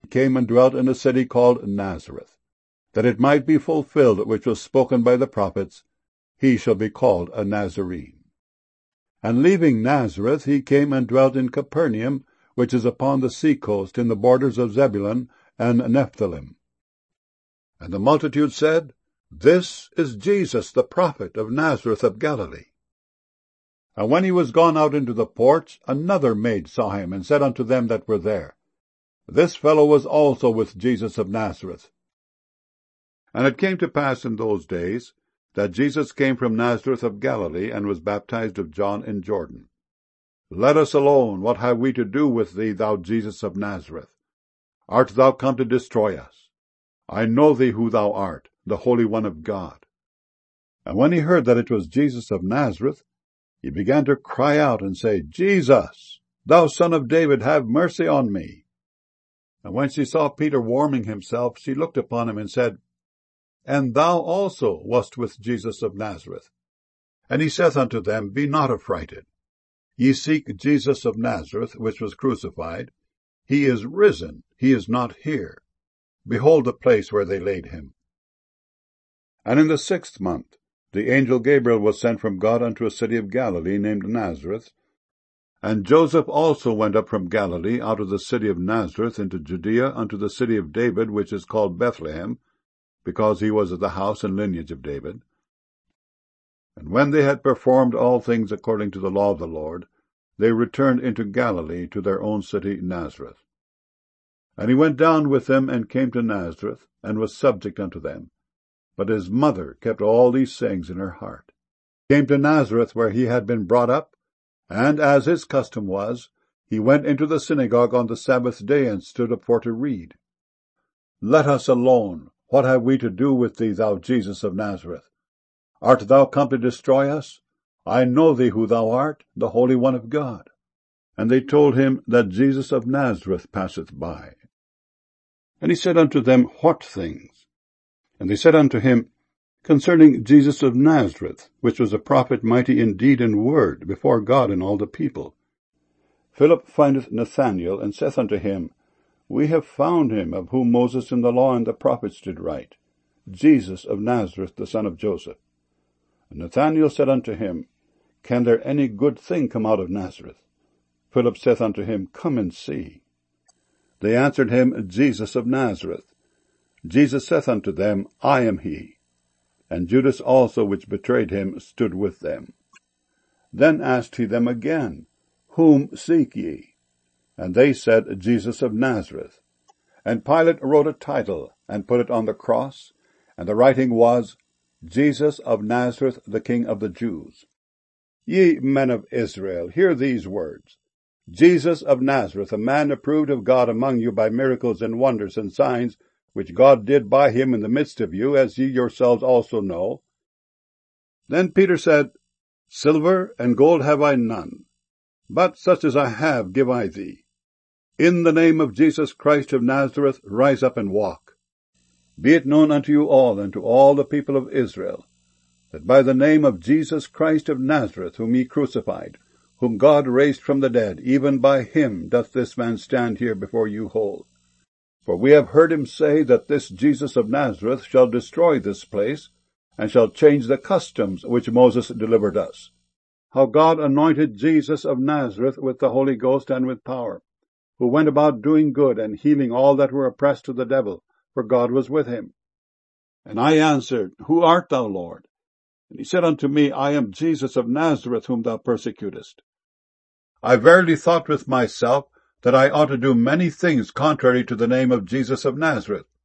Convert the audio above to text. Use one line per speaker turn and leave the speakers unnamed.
came and dwelt in a city called Nazareth, that it might be fulfilled which was spoken by the prophets, he shall be called a Nazarene. And leaving Nazareth, he came and dwelt in Capernaum, which is upon the sea coast, in the borders of Zebulun and Nephthalim. And the multitude said, This is Jesus, the prophet of Nazareth of Galilee. And when he was gone out into the porch, another maid saw him, and said unto them that were there, This fellow was also with Jesus of Nazareth. And it came to pass in those days, that Jesus came from Nazareth of Galilee, and was baptized of John in Jordan. Let us alone, what have we to do with thee, thou Jesus of Nazareth? Art thou come to destroy us? I know thee who thou art, the Holy One of God. And when he heard that it was Jesus of Nazareth, he began to cry out and say, Jesus, thou Son of David, have mercy on me. And when she saw Peter warming himself, she looked upon him and said, And thou also wast with Jesus of Nazareth. And he saith unto them, Be not affrighted. Ye seek Jesus of Nazareth, which was crucified. He is risen, he is not here. Behold the place where they laid him. And in the 6th month, the angel Gabriel was sent from God unto a city of Galilee named Nazareth. And Joseph also went up from Galilee out of the city of Nazareth into Judea unto the city of David, which is called Bethlehem, because he was of the house and lineage of David. And when they had performed all things according to the law of the Lord, they returned into Galilee to their own city Nazareth. And he went down with them, and came to Nazareth, and was subject unto them. But his mother kept all these sayings in her heart. He came to Nazareth, where he had been brought up, and, as his custom was, he went into the synagogue on the Sabbath day, and stood up for to read. Let us alone. What have we to do with thee, thou Jesus of Nazareth? Art thou come to destroy us? I know thee who thou art, the Holy One of God. And they told him that Jesus of Nazareth passeth by. And he said unto them, What things? And they said unto him, Concerning Jesus of Nazareth, which was a prophet mighty in deed and word before God and all the people. Philip findeth Nathanael, and saith unto him, We have found him, of whom Moses in the law and the prophets did write, Jesus of Nazareth, the son of Joseph. And Nathanael said unto him, Can there any good thing come out of Nazareth? Philip saith unto him, Come and see. They answered him, Jesus of Nazareth. Jesus saith unto them, I am he. And Judas also, which betrayed him, stood with them. Then asked he them again, Whom seek ye? And they said, Jesus of Nazareth. And Pilate wrote a title, and put it on the cross, and the writing was, Jesus of Nazareth, the King of the Jews. Ye men of Israel, hear these words. Jesus of Nazareth, a man approved of God among you by miracles and wonders and signs, which God did by him in the midst of you, as ye yourselves also know. Then Peter said, Silver and gold have I none, but such as I have give I thee. In the name of Jesus Christ of Nazareth, rise up and walk. Be it known unto you all, and to all the people of Israel, that by the name of Jesus Christ of Nazareth, whom ye crucified, whom God raised from the dead, even by him doth this man stand here before you whole. For we have heard him say that this Jesus of Nazareth shall destroy this place, and shall change the customs which Moses delivered us. How God anointed Jesus of Nazareth with the Holy Ghost and with power, who went about doing good and healing all that were oppressed of the devil, for God was with him. And I answered, Who art thou, Lord? And he said unto me, I am Jesus of Nazareth, whom thou persecutest. I verily thought with myself that I ought to do many things contrary to the name of Jesus of Nazareth.